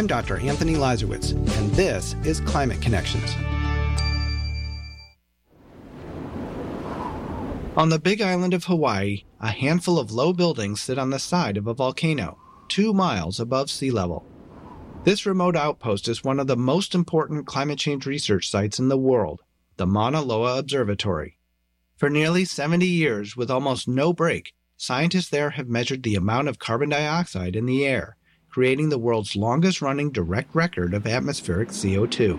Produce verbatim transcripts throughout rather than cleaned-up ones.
I'm Doctor Anthony Lazarowitz, and this is Climate Connections. On the Big Island of Hawaii, a handful of low buildings sit on the side of a volcano, two miles above sea level. This remote outpost is one of the most important climate change research sites in the world, the Mauna Loa Observatory. For nearly seventy years, with almost no break, scientists there have measured the amount of carbon dioxide in the air, creating the world's longest-running direct record of atmospheric C O two.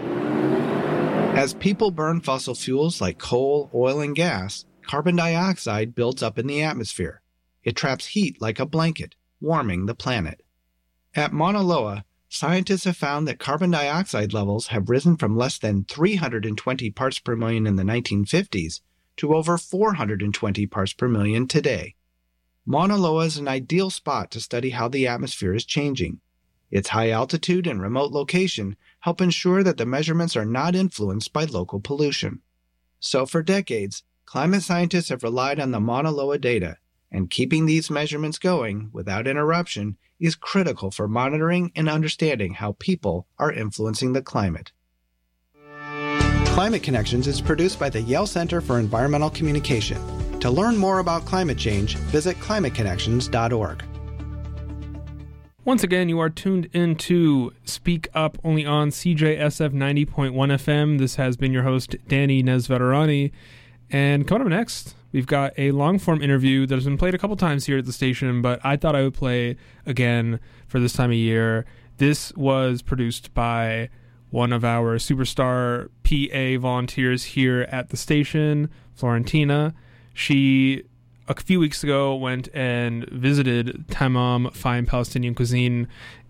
As people burn fossil fuels like coal, oil, and gas, carbon dioxide builds up in the atmosphere. It traps heat like a blanket, warming the planet. At Mauna Loa, scientists have found that carbon dioxide levels have risen from less than three hundred twenty parts per million in the nineteen fifties to over four hundred twenty parts per million today. Mauna Loa is an ideal spot to study how the atmosphere is changing. Its high altitude and remote location help ensure that the measurements are not influenced by local pollution. So for decades, climate scientists have relied on the Mauna Loa data, and keeping these measurements going without interruption is critical for monitoring and understanding how people are influencing the climate. Climate Connections is produced by the Yale Center for Environmental Communication. To learn more about climate change, visit climate connections dot org. Once again, you are tuned into Speak Up only on C J S F ninety point one F M. This has been your host, Danny Nesveterani. And coming up next, we've got a long-form interview that has been played a couple times here at the station, but I thought I would play again for this time of year. This was produced by one of our superstar P A volunteers here at the station, Florentina. She, a few weeks ago, went and visited Tamam Fine Palestinian Cuisine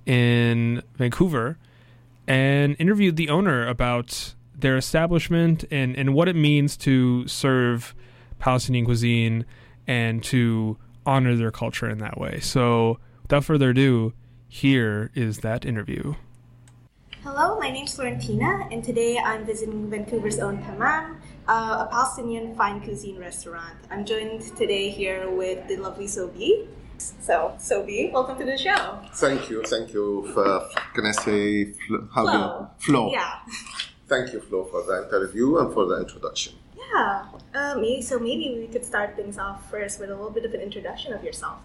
in Vancouver and interviewed the owner about their establishment and, and what it means to serve Palestinian cuisine and to honor their culture in that way. So without further ado, here is that interview. Hello, my name's Florentina, and today I'm visiting Vancouver's own Tamam, uh, a Palestinian fine cuisine restaurant. I'm joined today here with the lovely Sobi. So, Sobi, welcome to the show. Thank you, thank you. For, can I say Flo? How Flo. Do you, Flo. Yeah. Thank you, Flo, for the interview and for the introduction. Yeah. Uh, maybe, so maybe we could start things off first with a little bit of an introduction of yourself.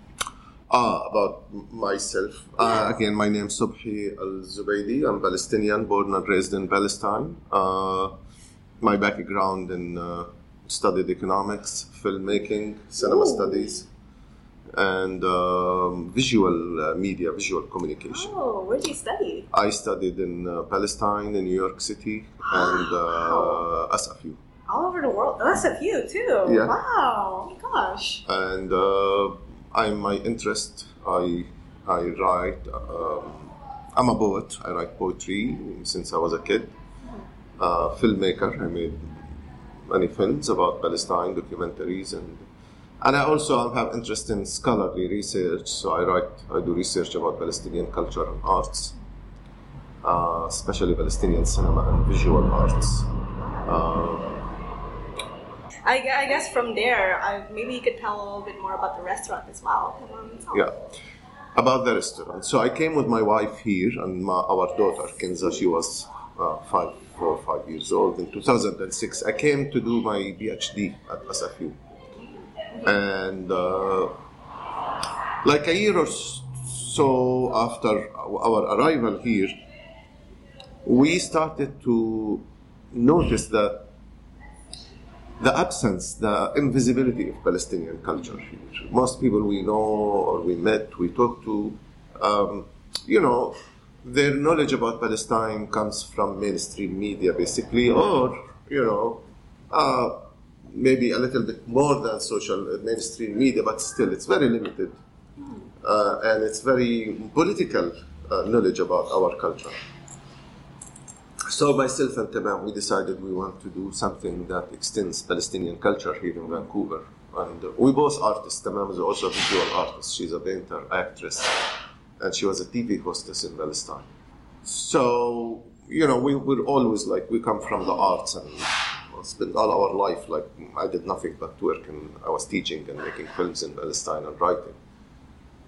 Ah, about myself. Yeah. Uh, again, my name is Subhi Al-Zubaydi. I'm Palestinian, born and raised in Palestine. Uh, my background in uh, studied economics, filmmaking, cinema Ooh. studies, and um, visual uh, media, visual communication. Oh, where did you study? I studied in uh, Palestine, in New York City, and uh, wow. S F U. All over the world. S F U too. Yeah. Wow. Oh my gosh. And uh, I'm my interest. I I write. Um, I'm a poet. I write poetry since I was a kid. Uh, filmmaker. I made many films about Palestine, documentaries, and and I also have interest in scholarly research. So I write. I do research about Palestinian culture and arts, uh, especially Palestinian cinema and visual arts. Uh, I, I guess from there, I, maybe you could tell a little bit more about the restaurant as well. Yeah, about the restaurant. So I came with my wife here and my, our daughter, Kenza. She was uh, five, four or five years old. In two thousand six, I came to do my PhD at S F U. And uh, like a year or so after our arrival here, we started to notice that the absence, the invisibility of Palestinian culture here. Most people we know or we met, we talked to, um, you know, their knowledge about Palestine comes from mainstream media, basically, or, you know, uh, maybe a little bit more than social mainstream media, but still, it's very limited. Uh, and it's very political uh, knowledge about our culture. So myself and Tamam, we decided we want to do something that extends Palestinian culture here in Vancouver. And uh, we both artists. Tamam is also a visual artist. She's a painter, actress, and she was a T V hostess in Palestine. So, you know, we, we're always like, we come from the arts and spent all our life, like, I did nothing but work, and I was teaching and making films in Palestine and writing.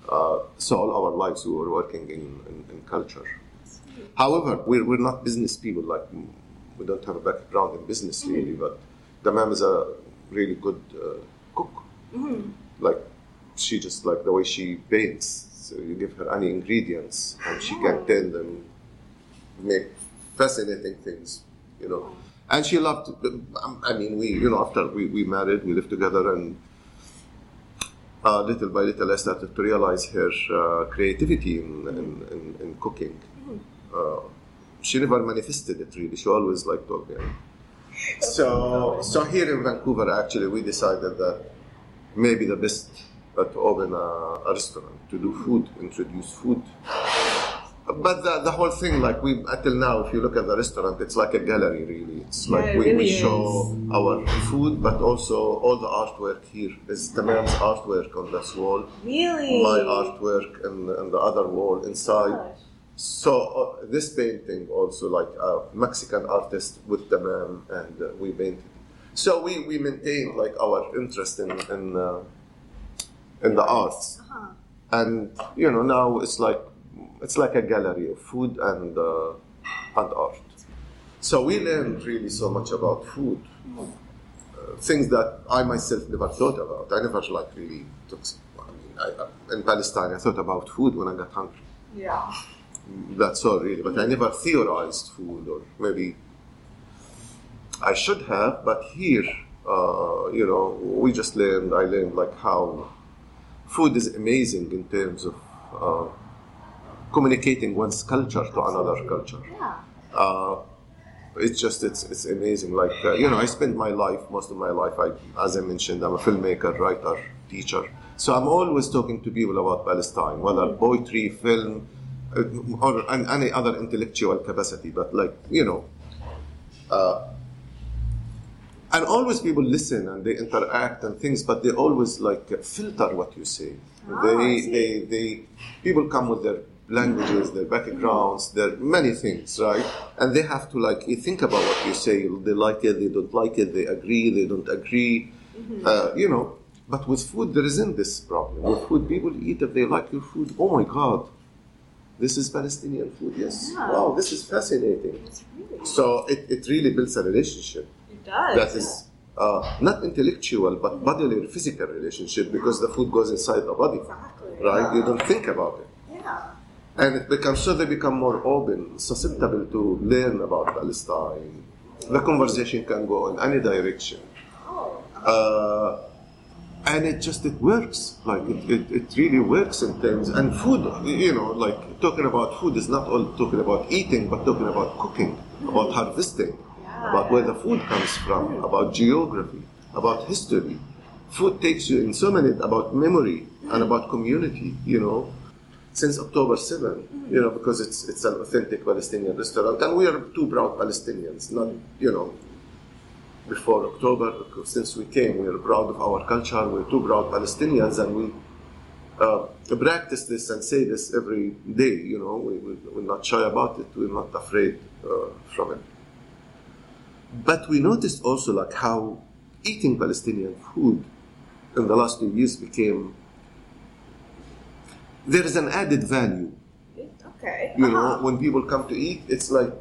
Uh, so all our lives we were working in, in, in culture. However, we're, we're not business people. Like we don't have a background in business really, but Damam is a really good uh, cook. Mm-hmm. Like she just like the way she paints. So you give her any ingredients and she can tend them, make fascinating things, you know. And she loved. I mean, we you know after we, we married, we lived together, and uh, little by little I started to realize her uh, creativity in in, in, in cooking. Uh, she never manifested it really. She always like told me. So so here in Vancouver, actually, we decided that maybe the best uh, to open a, a restaurant, to do food, introduce food. But the, the whole thing, like we until now, if you look at the restaurant, it's like a gallery, really. It's like yeah, it we, really we show is. our food, but also all the artwork here. There's Tamam's artwork on this wall. Really? My artwork and, and the other wall inside. Gosh. So uh, this painting also, like a Mexican artist with Tamam, and uh, we painted. So we, we maintained like our interest in in, uh, in the arts, Uh-huh. and you know now it's like it's like a gallery of food and uh, and art. So we learned really so much about food, uh, things that I myself never thought about. I never like really took. I mean, I, in Palestine, I thought about food when I got hungry. Yeah. That's all really, but I never theorized food, or maybe I should have, but here, uh, you know, we just learned, I learned like how food is amazing in terms of uh, communicating one's culture to another culture. Yeah. Uh, it's just, it's it's amazing. Like, uh, you know, I spend my life, most of my life, I, as I mentioned, I'm a filmmaker, writer, teacher. So I'm always talking to people about Palestine, whether poetry, film, uh, or any other intellectual capacity. But like, you know, uh, and always people listen and they interact and things, but they always like filter what you say. Ah, they, I see. they, they, people come with their languages, their backgrounds, their many things, right? And they have to like think about what you say. They like it, they don't like it, they agree, they don't agree, Mm-hmm. uh, you know. But with food, there isn't this problem. With food, people eat if they like your food. Oh my God, this is Palestinian food. Yes, Yeah. wow, this is fascinating. It's really. So it, it really builds a relationship It does. that is uh, not intellectual but bodily or physical relationship, because the food goes inside the body, Exactly. right? You don't think about it, Yeah. and it becomes so they become more open, susceptible to learn about Palestine. The conversation can go in any direction, Oh. uh, and it just it works. Like it, it, it really works in terms and food. You know, like talking about food is not all talking about eating, but talking about cooking, about harvesting. About where the food comes from, about geography, about history. Food takes you in so many, about memory and about community, you know, since October seventh, you know, because it's it's an authentic Palestinian restaurant. And we are two proud Palestinians, not, you know, before October, because since we came, we are proud of our culture, we're two proud Palestinians, and we uh, practice this and say this every day, you know, we, we, we're not shy about it, we're not afraid uh, from it. But we noticed also like how eating Palestinian food in the last two years became, there is an added value. Okay. You Uh-huh. know, when people come to eat, it's like,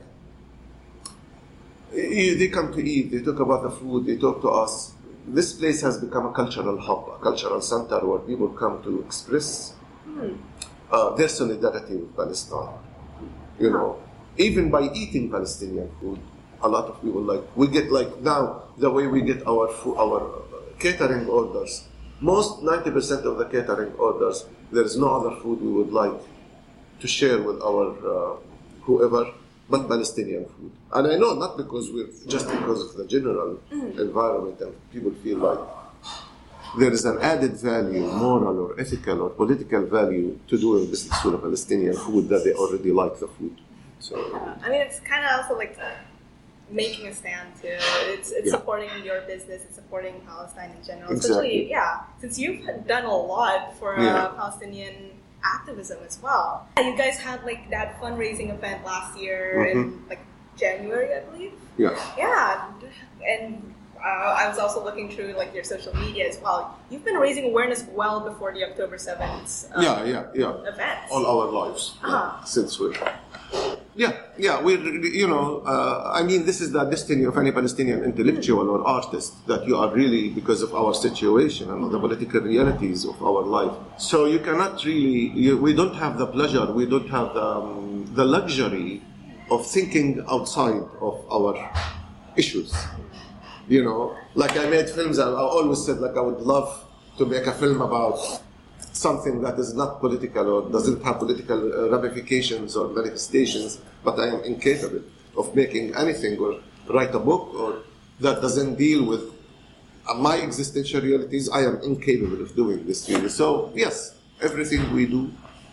eh, they come to eat, they talk about the food, they talk to us. This place has become a cultural hub, a cultural center where people come to express uh, their solidarity with Palestine. You know, even by eating Palestinian food, a lot of people like, we get like now, the way we get our food, our catering orders, most ninety percent of the catering orders, there is no other food we would like to share with our uh, whoever but Palestinian food. And I know not because we're, just because of the general environment and people feel like there is an added value, moral or ethical or political value to doing business with a Palestinian food that they already like the food. So Yeah. I mean, it's kind of also like making a stand too. It's it's Yeah. supporting your business. It's supporting Palestine in general. Exactly. Especially, yeah, since you've done a lot for uh, Yeah. Palestinian activism as well. You guys had like that fundraising event last year in Mhm. like January, I believe. yeah. Yeah, and Uh, I was also looking through like your social media as well. You've been raising awareness well before the October seventh um, yeah, yeah, yeah. events. All our lives, Uh-huh. yeah, since we. Yeah, yeah, we, you know, uh, I mean, this is the destiny of any Palestinian intellectual or artist, that you are really, because of our situation and the political realities of our life. So you cannot really, you, we don't have the pleasure, we don't have the, um, the luxury of thinking outside of our issues. You know, like I made films, I, I always said, like, I would love to make a film about something that is not political or doesn't have political uh, ramifications or manifestations, but I am incapable of making anything or write a book or that doesn't deal with uh, my existential realities. I am incapable of doing this really. So yes, everything we do,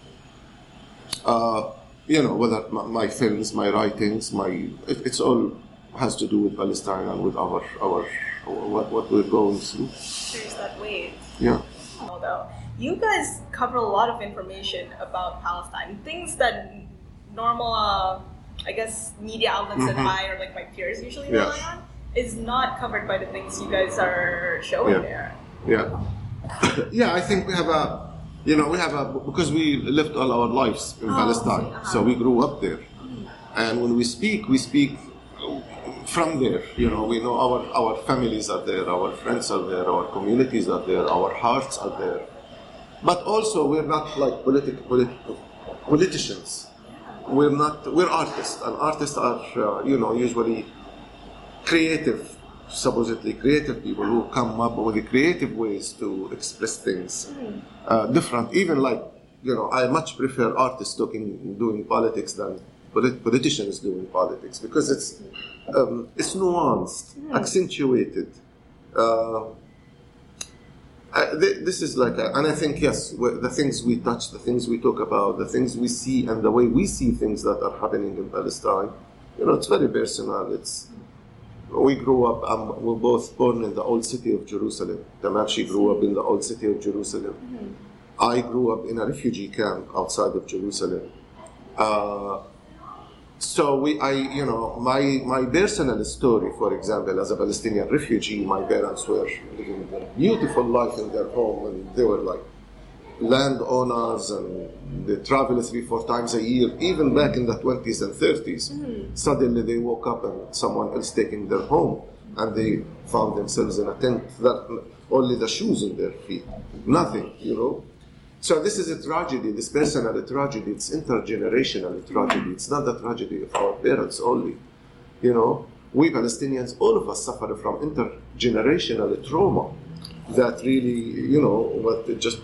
uh, you know, whether my, my films, my writings, my it, it's all has to do with Palestine and with our our, our what, what we're going through. There's that wave. Yeah. Although you guys cover a lot of information about Palestine, things that normal, uh, I guess, media outlets Mm-hmm. that I or like my peers usually Yeah. rely on is not covered by the things you guys are showing Yeah. there. Yeah, yeah. I think we have a, you know, we have a because we lived all our lives in Oh, Palestine, uh-huh. so we grew up there, and when we speak, we speak from there. You know, we know our our families are there, our friends are there, our communities are there, our hearts are there. But also, we're not like politic, politi- politicians. We're not. We're artists, and artists are, uh, you know, usually creative, supposedly creative people who come up with creative ways to express things uh, different. Even like, you know, I much prefer artists talking, doing politics than polit- politicians doing politics, because it's um, it's nuanced, accentuated. Uh, I, th- this is like, a, and I think yes, we- the things we touch, the things we talk about, the things we see, and the way we see things that are happening in Palestine, you know, it's very personal. It's we grew up. Um, we're both born in the old city of Jerusalem. Tamashi grew up in the old city of Jerusalem. I grew up in a refugee camp outside of Jerusalem. Uh, So we, I, you know, my my personal story, for example, as a Palestinian refugee, my parents were living a beautiful life in their home, and they were like landowners, and they travel three, four times a year. Even back in the twenties and thirties, suddenly they woke up and someone else taking their home, and they found themselves in a tent that only the shoes on their feet, nothing, you know. So this is a tragedy, this personal tragedy, it's intergenerational tragedy. It's not the tragedy of our parents only. You know, we Palestinians, all of us suffer from intergenerational trauma that really, you know, what just,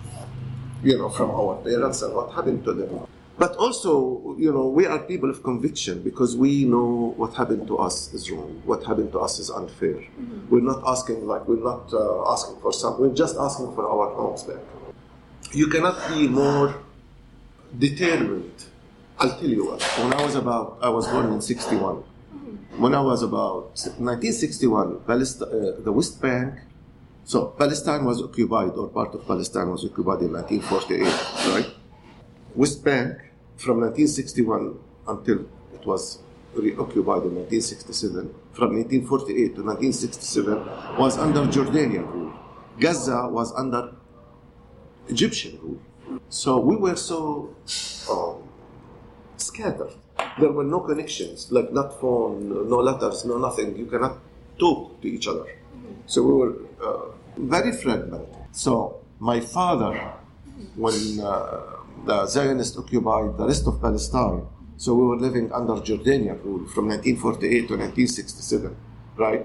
you know, from our parents and what happened to them. But also, you know, we are people of conviction because we know what happened to us is wrong. What happened to us is unfair. Mm-hmm. We're not asking, like, we're not uh, asking for something, we're just asking for our homes back. You cannot be more determined. I'll tell you what. When I was about, I was born in sixty-one. When I was about nineteen sixty-one, Palestine, uh, the West Bank. So Palestine was occupied, or part of Palestine was occupied in nineteen forty-eight, right? West Bank from nineteen sixty-one until it was reoccupied in nineteen sixty-seven. From nineteen forty-eight to nineteen sixty-seven was under Jordanian rule. Gaza was under Egyptian rule. So we were so um, scattered. There were no connections, like not phone, no letters, no nothing. You cannot talk to each other. So we were uh, very fragmented. So my father, when uh, the Zionists occupied the rest of Palestine, so we were living under Jordanian rule from nineteen forty-eight to nineteen sixty-seven, right?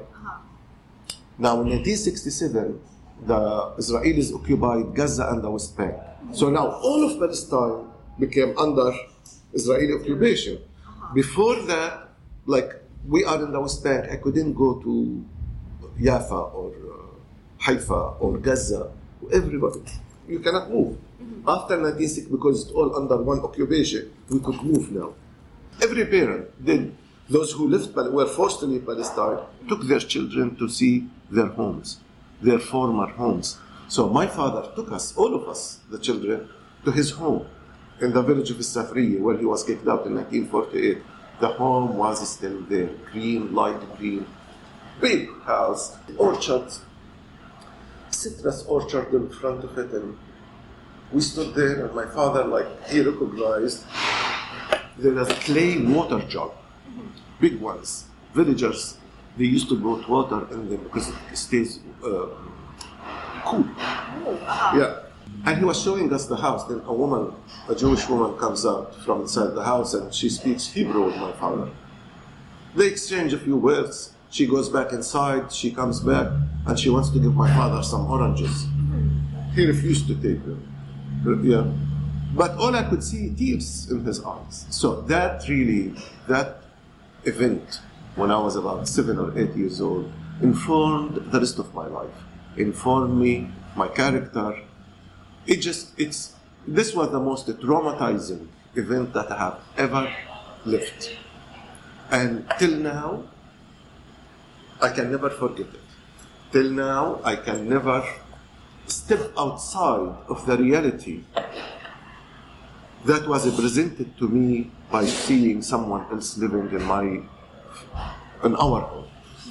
Now in nineteen sixty-seven, the Israelis occupied Gaza and the West Bank. So now all of Palestine became under Israeli occupation. Before that, like, we are in the West Bank, I couldn't go to Jaffa or uh, Haifa or Gaza. Everybody, you cannot move. Mm-hmm. After nineteen sixty, because it's all under one occupation, we could move now. Every parent did. Those who lived, were forced to leave Palestine, took their children to see their homes, their former homes. So my father took us, all of us, the children, to his home in the village of Safriye, where he was kicked out in nineteen forty-eight. The home was still there, green, light green. big house, orchards, citrus orchard in front of it, and we stood there, and my father, like, he recognized there was a clay water jug, big ones. Villagers, they used to put water in them because it stays uh, cool. Yeah. And he was showing us the house. Then a woman, a Jewish woman, comes out from inside the house, and she speaks Hebrew with my father. They exchange a few words. She goes back inside, she comes back, and she wants to give my father some oranges. He refused to take them. Yeah. But all I could see, tears in his eyes. So that really, that event, when I was about seven or eight years old, informed the rest of my life, informed me, my character. It just, it's, this was the most traumatizing event that I have ever lived. And till now, I can never forget it. Till now, I can never step outside of the reality that was presented to me by seeing someone else living in my, in our home.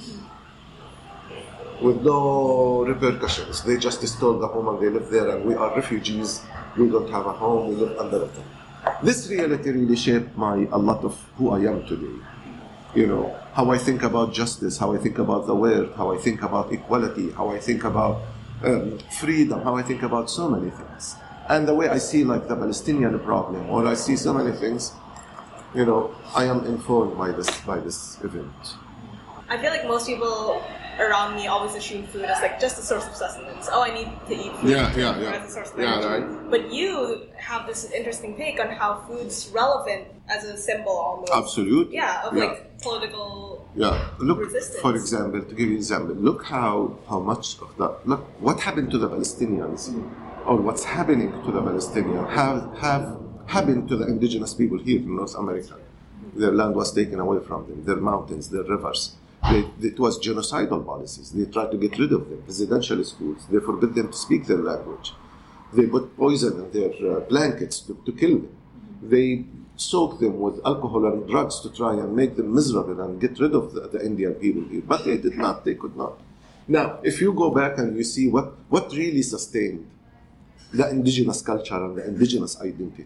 With no repercussions. They just stole the home and they live there, and we are refugees. We don't have a home, we live under a tent. This reality really shaped my, a lot of who I am today. You know, how I think about justice, how I think about the world, how I think about equality, how I think about um, freedom, how I think about so many things. And the way I see like the Palestinian problem, or I see so many things, you know, I am informed by this, by this event. I feel like most people around me always assume food as like just a source of sustenance. Oh, I need to eat food yeah, yeah, yeah. as a source of yeah, energy. right. But you have this interesting take on how food's relevant as a symbol almost. Absolutely. Yeah, of yeah. like political yeah. Look, resistance. For example, to give you an example, look how, how much of the, look, what happened to the Palestinians, mm-hmm. or what's happening to the Palestinians, have, have happened to the indigenous people here in North America. Mm-hmm. Their land was taken away from them, their mountains, their rivers. They, it was genocidal policies. They tried to get rid of them. Residential schools, they forbid them to speak their language. They put poison in their uh, blankets to, to kill them. They soak them with alcohol and drugs to try and make them miserable and get rid of the, the Indian people here. But they did not. They could not. Now, if you go back and you see what, what really sustained the indigenous culture and the indigenous identity,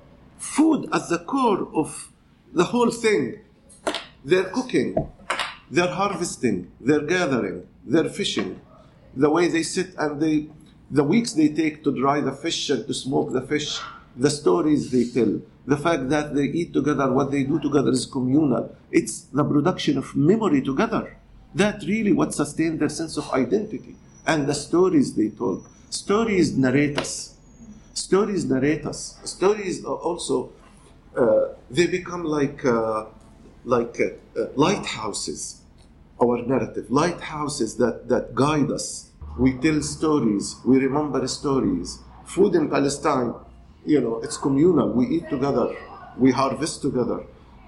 food at the core of the whole thing, their cooking, their harvesting, their gathering, their fishing, the way they sit and they, the weeks they take to dry the fish and to smoke the fish, the stories they tell, the fact that they eat together, what they do together is communal. It's the production of memory together. That really what sustained their sense of identity. And the stories they told. Stories narrate us. Stories narrate us. Stories also, uh, they become like, uh, like uh, uh, lighthouses. Our narrative, lighthouses that, that guide us. We tell stories, we remember stories. Food in Palestine, you know, it's communal. We eat together, we harvest together.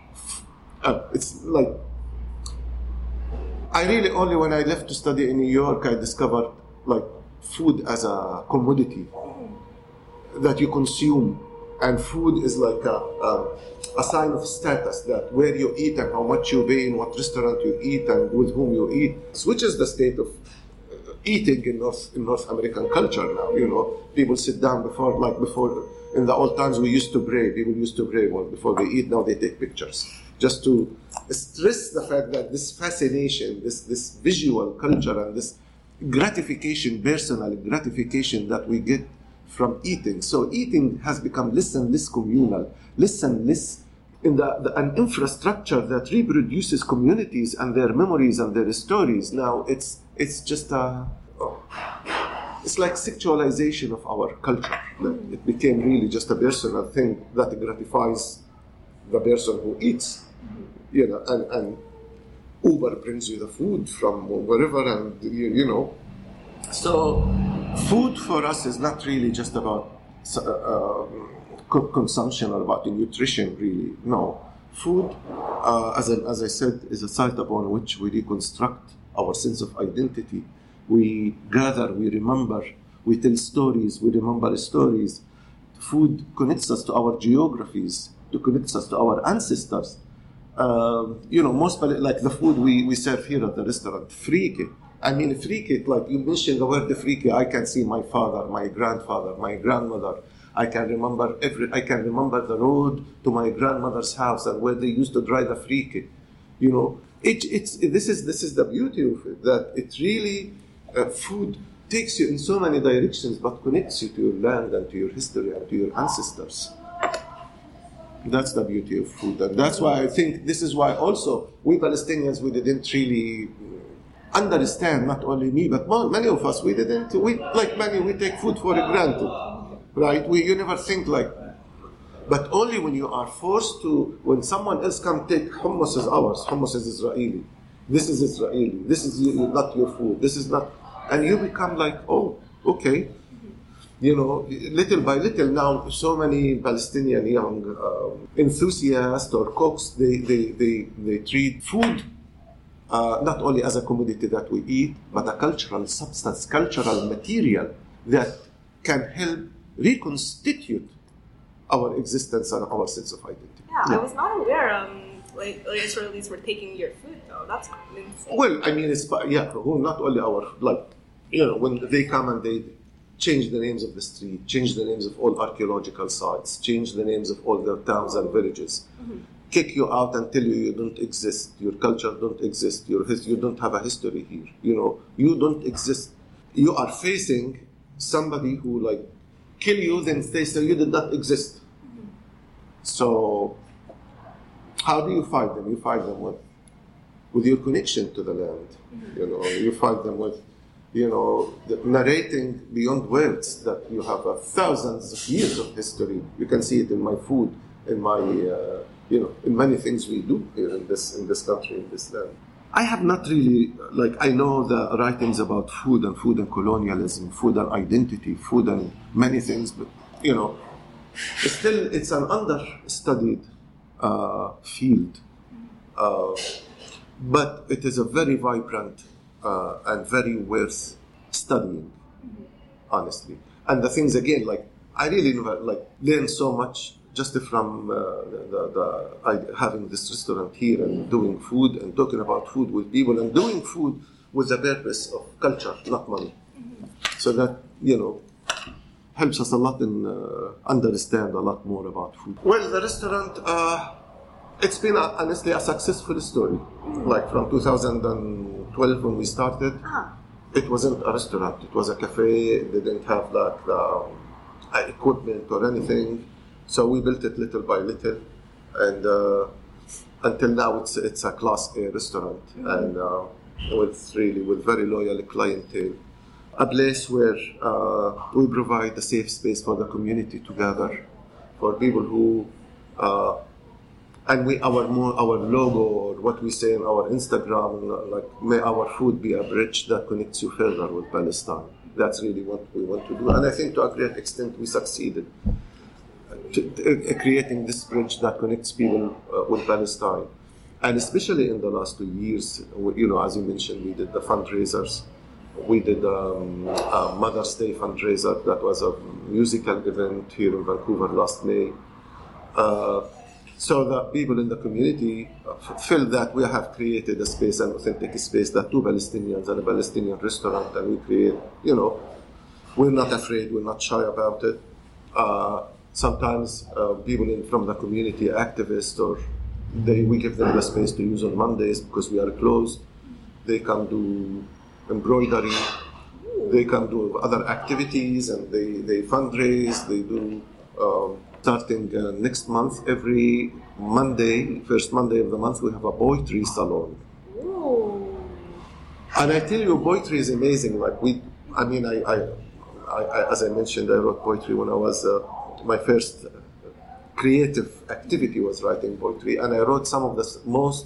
Uh, it's like, I really only when I left to study in New York, I discovered like food as a commodity that you consume. And food is like a, a, a sign of status, that where you eat and how much you pay, in what restaurant you eat and with whom you eat, which is the state of eating in North, in North American culture now. You know, people sit down before, like before, in the old times we used to pray, people used to pray well, before they eat, now they take pictures. Just to stress the fact that this fascination, this, this visual culture and this gratification, personal gratification that we get from eating. So eating has become less and less communal, less and less in the, the, an infrastructure that reproduces communities and their memories and their stories. Now it's it's just a, oh, it's like sexualization of our culture. It became really just a personal thing that gratifies the person who eats, you know, and, and Uber brings you the food from wherever, and you, you know. So food for us is not really just about uh, uh, consumption or about nutrition, really. No. Food, uh, as, a, as I said, is a site upon which we reconstruct our sense of identity. We gather, we remember, we tell stories, we remember stories. Food connects us to our geographies, to connects us to our ancestors. Um, you know, most Pal- like the food we, we serve here at the restaurant, friki. I mean, friki, like you mentioned the word friki, I can see my father, my grandfather, my grandmother. I can remember every. I can remember the road to my grandmother's house and where they used to dry the friki. You know, it, it's this is this is the beauty of it, that it really uh, food takes you in so many directions, but connects you to your land and to your history and to your ancestors. That's the beauty of food, and that's why I think this is why also we Palestinians, we didn't really understand, not only me, but many of us, we didn't, we, like many, we take food for granted, right? We, you never think like, but only when you are forced to, when someone else come take hummus is ours, hummus is Israeli, this is Israeli, this is not your food, this is not, and you become like, oh, okay. You know, little by little now, so many Palestinian young um, enthusiasts or cooks, they, they, they, they treat food uh, not only as a commodity that we eat, but a cultural substance, cultural material that can help reconstitute our existence and our sense of identity. Yeah, yeah. I was not aware um, like Israelis were taking your food, though. That's insane. Well, I mean, it's, yeah, not only our, like, you know, when they come and they change the names of the street, change the names of all archaeological sites, change the names of all the towns and villages, mm-hmm. kick you out and tell you you don't exist, your culture don't exist, your his, you don't have a history here, you know, you don't exist. You are facing somebody who like kill you, then they say you did not exist. Mm-hmm. So how do you fight them? You fight them with, with your connection to the land, mm-hmm. you know, you fight them with you know, the narrating beyond words that you have uh, thousands of years of history. You can see it in my food, in my, uh, you know, in many things we do here in this in this country, in this land. I have not really, like, I know the writings about food and food and colonialism, food and identity, food and many things, but, you know, still it's an understudied uh, field. Uh, but it is a very vibrant Uh, and very worth studying, honestly. And the things again, like I really never like learned so much just from uh, the, the, the I, having this restaurant here and doing food and talking about food with people and doing food with the purpose of culture, not money. So that you know helps us a lot in uh, understand a lot more about food. Well, the restaurant. Uh, It's been, a, honestly, a successful story. Like from two thousand twelve when we started, ah. It wasn't a restaurant. It was a cafe. They didn't have like the um, equipment or anything. So we built it little by little. And uh, until now, it's it's a Class A restaurant. Mm-hmm. And uh, with really, with very loyal clientele. A place where uh, we provide a safe space for the community to gather. For people who... Uh, And we, our more, our logo, or what we say in our Instagram, like, may our food be a bridge that connects you further with Palestine. That's really what we want to do. And I think to a great extent we succeeded to, to, uh, creating this bridge that connects people uh, with Palestine. And especially in the last two years, you know, as you mentioned, we did the fundraisers. We did um, a Mother's Day fundraiser that was a musical event here in Vancouver last May. Uh, So the people in the community feel that we have created a space, an authentic space, that two Palestinians and a Palestinian restaurant, and we create, you know, we're not afraid, we're not shy about it. Uh, sometimes uh, people in, from the community, activists, or they, we give them the space to use on Mondays because we are closed. They come do embroidery, they come do other activities, and they, they fundraise, they do... Um, Starting uh, next month, every Monday, first Monday of the month, we have a poetry salon. Ooh. And I tell you, poetry is amazing. Like we, I mean, I, I, I, I as I mentioned, I wrote poetry when I was uh, my first creative activity was writing poetry, and I wrote some of the most,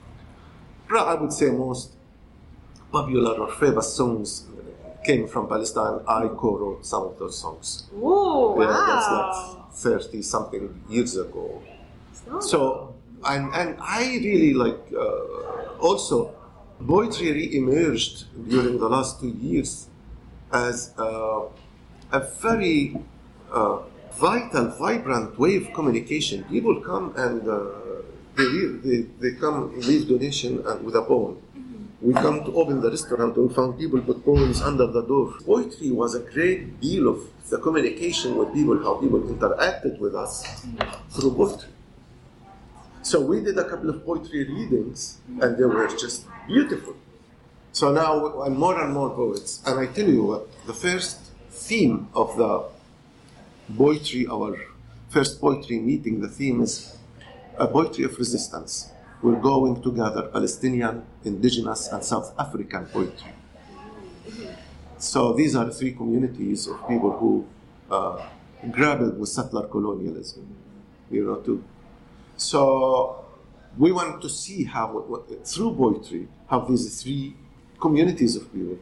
I would say, most popular or famous songs came from Palestine. I co-wrote some of those songs. Ooh, yeah, wow. That's like thirty something years ago. So, and and I really like uh, also poetry re-emerged during the last two years as uh, a very uh, vital, vibrant way of communication. People come and uh, they, they, they come leave donation and with a poem. We come to open the restaurant and we found people put poems under the door. Poetry was a great deal of the communication with people, how people interacted with us through poetry. So we did a couple of poetry readings and they were just beautiful. So now, and more and more poets. And I tell you what, the first theme of the poetry, our first poetry meeting, the theme is a poetry of resistance. We're going together Palestinian, indigenous, and South African poetry. So these are three communities of people who uh, grappled with settler colonialism, you know, too. So we want to see how, what, through poetry, how these three communities of people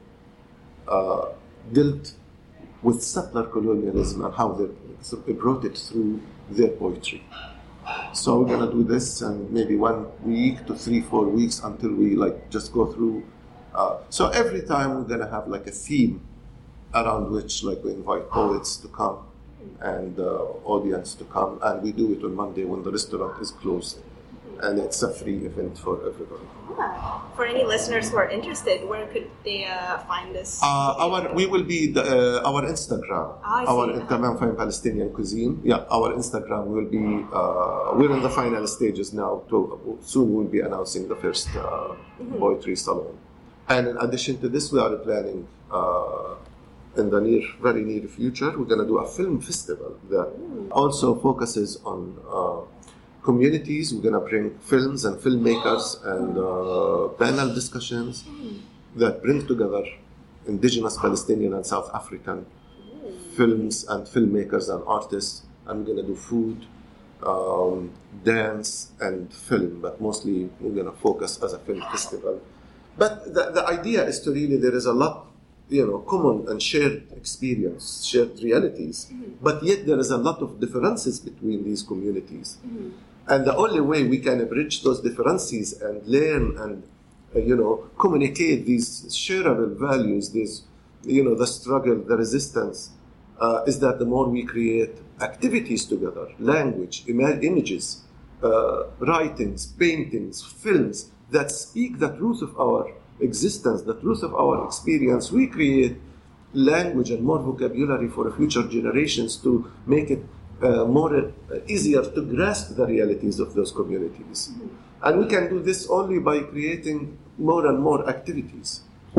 uh, dealt with settler colonialism and how they brought it through their poetry. So we're gonna do this, and maybe one week to three, four weeks until we like just go through. Uh, so every time we're gonna have like a theme around which like we invite poets to come and uh, audience to come, and we do it on Monday when the restaurant is closed, and it's a free event for everybody. Yeah. For any listeners who are interested, where could they uh, find us? Uh, our we will be the, uh, our Instagram, I our see. Tamam Fine Palestinian Cuisine. Yeah, our Instagram will be. Uh, we're in the final stages now. To, soon we'll be announcing the first uh, mm-hmm. poetry salon, and in addition to this, we are planning. Uh, in the near, very near future, we're going to do a film festival that mm. also focuses on uh, communities. We're going to bring films and filmmakers and uh, panel discussions mm. that bring together indigenous Palestinian and South African mm. films and filmmakers and artists. And we're going to do food, um, dance, and film, but mostly we're going to focus as a film festival. But the, the idea is to really, there is a lot you know, common and shared experience, shared realities, mm-hmm. but yet there is a lot of differences between these communities. Mm-hmm. And the only way we can bridge those differences and learn and, uh, you know, communicate these shareable values, these, you know, the struggle, the resistance, uh, is that the more we create activities together, language, ima- images, uh, writings, paintings, films that speak the truth of our existence, the truth of our experience, we create language and more vocabulary for future generations to make it uh, more uh, easier to grasp the realities of those communities. Mm-hmm. And we can do this only by creating more and more activities.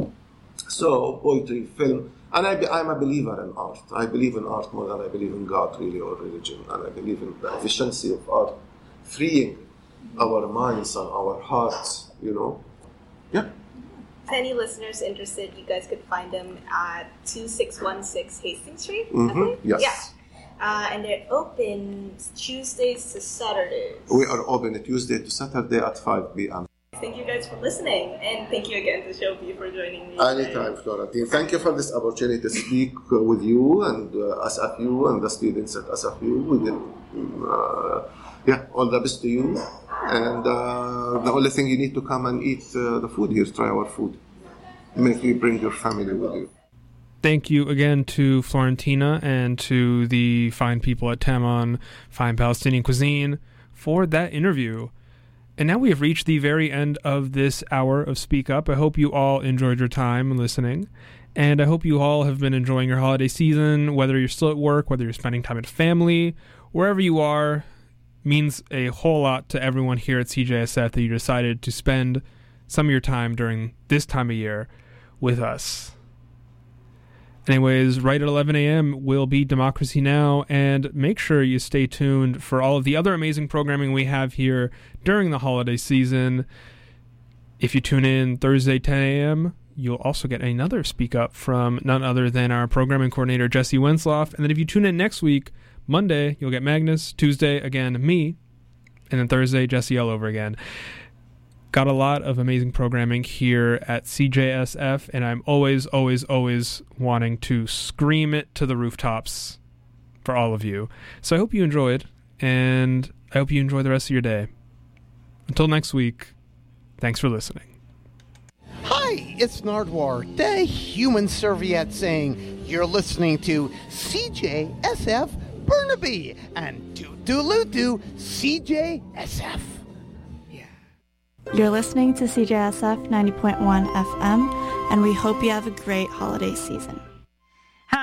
So poetry, film, and I be, I'm a believer in art. I believe in art more than I believe in God, really, or religion. And I believe in the efficiency of art, freeing our minds and our hearts, you know. Yeah. For any listeners interested, you guys could find them at two six one six Hastings Street. Mm-hmm. Yes. Yeah. Uh, and they're open Tuesdays to Saturdays. We are open Tuesday to Saturday at five p.m. Thank you guys for listening, and thank you again to Shobi for joining me. Anytime, Florentine. Thank you for this opportunity to speak uh, with you and uh, S F U and the students at S F U. We did, uh, yeah, all the best to you. And uh, the only thing you need to come and eat uh, the food here, try our food. Make you bring your family with you. Thank you again to Florentina and to the fine people at Tamam Fine Palestinian Cuisine for that interview. And now we have reached the very end of this hour of Speak Up. I hope you all enjoyed your time listening. And I hope you all have been enjoying your holiday season, whether you're still at work, whether you're spending time with family, wherever you are. Means a whole lot to everyone here at C J S F that you decided to spend some of your time during this time of year with us. Anyways, right at eleven a.m. will be Democracy Now! And make sure you stay tuned for all of the other amazing programming we have here during the holiday season. If you tune in Thursday, ten a.m., you'll also get another Speak Up from none other than our programming coordinator, Jesse Wensloff. And then if you tune in next week, Monday, you'll get Magnus. Tuesday, again, me. And then Thursday, Jesse all over again. Got a lot of amazing programming here at C J S F, and I'm always, always, always wanting to scream it to the rooftops for all of you. So I hope you enjoyed, and I hope you enjoy the rest of your day. Until next week, thanks for listening. Hi, it's Nardwar, the human serviette, saying you're listening to C J S F Burnaby and do do do do C J S F. You're listening to C J S F ninety point one F M, and we hope you have a great holiday season.